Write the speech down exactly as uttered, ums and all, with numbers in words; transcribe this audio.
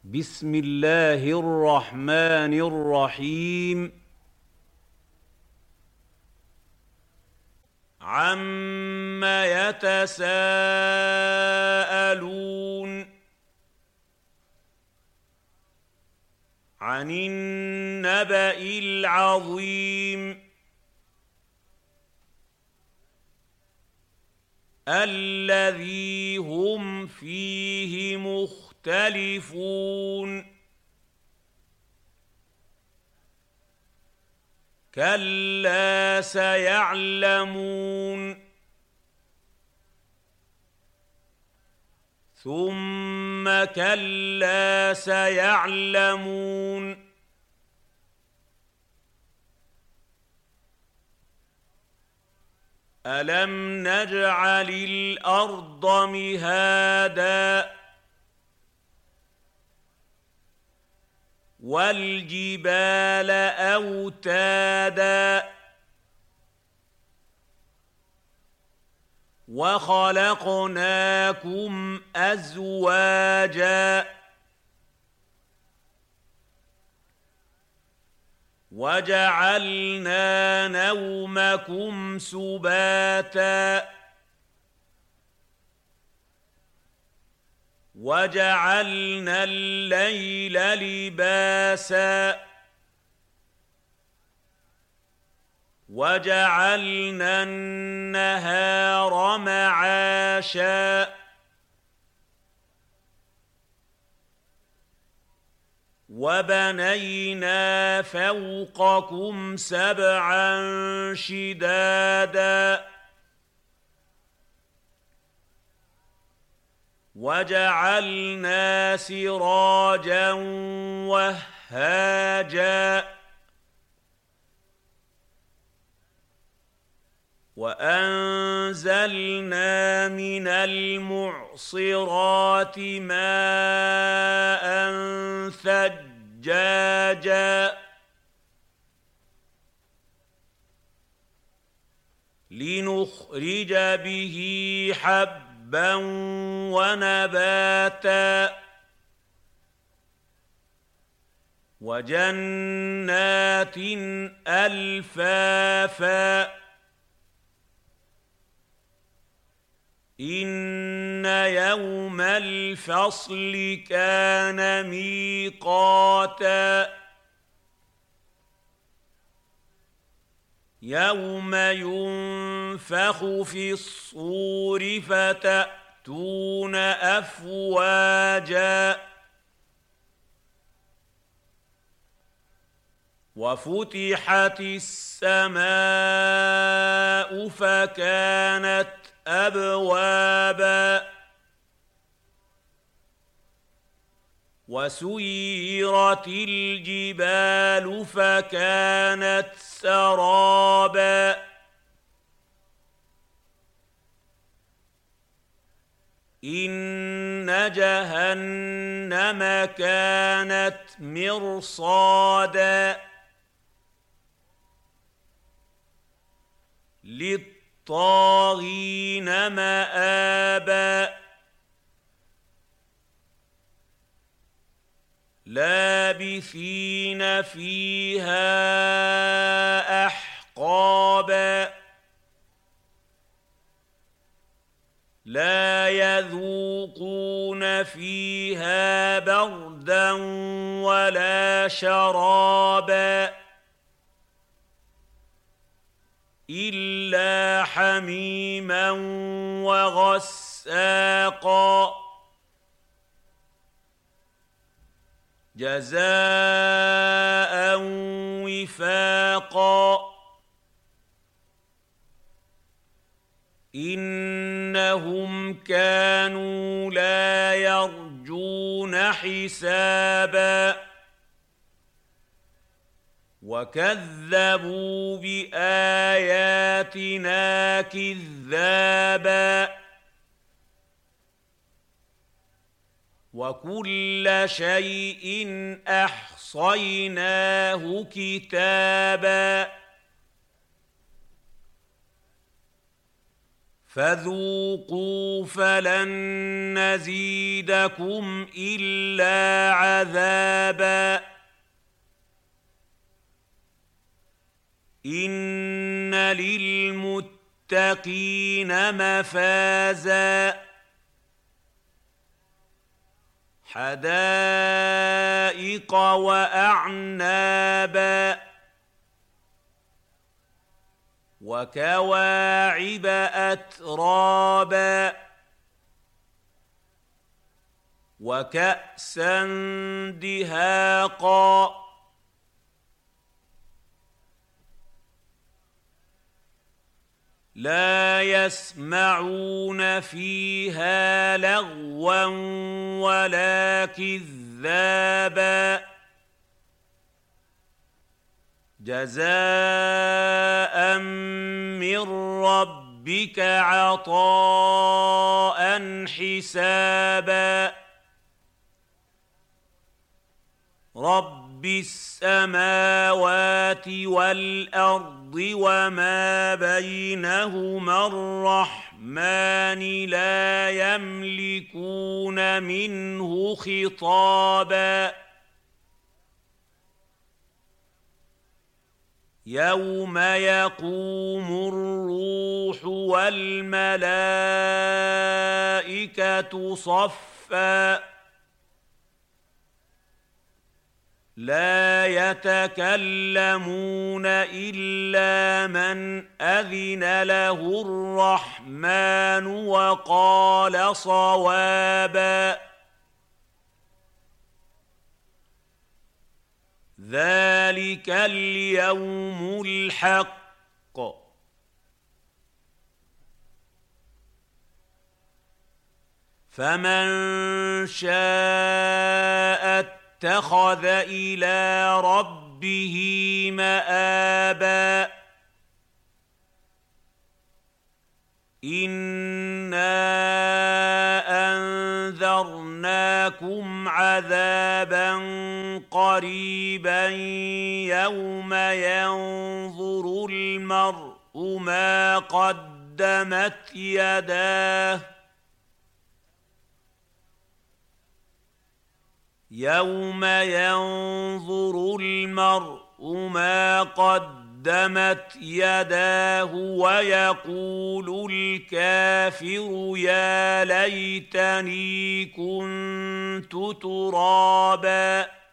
بسم الله الرحمن الرحيم. عَمَّ يَتَسَاءَلُونَ عَنِ النَّبَإِ الْعَظِيمِ الَّذِي هُمْ فِيهِ مُخْتَلِفُونَ كَلَّا سَيَعْلَمُونَ ثُمَّ كَلَّا سَيَعْلَمُونَ أَلَمْ نَجْعَلِ الْأَرْضَ مِهَادًا وَالْجِبَالَ أَوْتَادًا وَخَلَقْنَاكُمْ أَزْوَاجًا وَجَعَلْنَا نَوْمَكُمْ سُبَاتًا وَجَعَلْنَا اللَّيْلَ لِبَاسًا وَجَعَلْنَا النَّهَارَ مَعَاشًا وَبَنَيْنَا فَوْقَكُمْ سَبْعًا شِدَادًا وَجَعَلْنَا سِرَاجًا وَهَّاجًا وَأَنزَلْنَا مِنَ الْمُعْصِرَاتِ مَاءً ثَجَّاجًا لِنُخْرِجَ بِهِ حَبًّا وَنَبَاتًا وَجَنَّاتٍ أَلْفَافًا إِنَّ يَوْمَ الْفَصْلِ كَانَ مِيقَاتًا يَوْمَ يُنفَخُ فِي الصُّورِ فَتَأْتُونَ أَفْوَاجًا وَفُتِحَتِ السَّمَاءُ فَكَانَتْ أَبْوَابًا وَسُيِّرَتِ الْجِبَالُ فَكَانَتْ سَرَابًا إِنَّ جَهَنَّمَ كَانَتْ مِرْصَادًا لِّلطَّاغِينَ مَآبًا لَابِثِينَ فِيهَا أَحْقَابًا لَا يَذُوقُونَ فِيهَا بَرْدًا وَلَا شَرَابًا إِلَّا حَمِيمًا وَغَسَّاقًا جَزَاءً وِفَاقًا إِنَّهُمْ كَانُوا لَا يَرْجُونَ حِسَابًا وَكَذَّبُوا بِآيَاتِنَا كِذَّابًا وَكُلَّ شَيْءٍ أَحْصَيْنَاهُ كِتَابًا فذوقوا فلن نزيدكم إلا عذابا إن للمتقين مفازا حدائق وأعنابا وكواعب أترابا وكأسا دهاقا لا يسمعون فيها لغوا ولا كذابا جزاء من ربك عطاء حسابا رب السماوات والأرض وما بينهما الرحمن لا يملكون منه خطابا يوم يقوم الروح والملائكة صفا لا يتكلمون إلا من أذن له الرحمن وقال صوابا ذلك اليوم الحق فمن شاء اتخذ إلى ربه مآبا إنا أنذرناكم عذابا قريبا يوم ينظر المرء ما قدمت يداه يوم ينظر المرء ما قدمت يداه ويقول الكافر يا ليتني كنت ترابا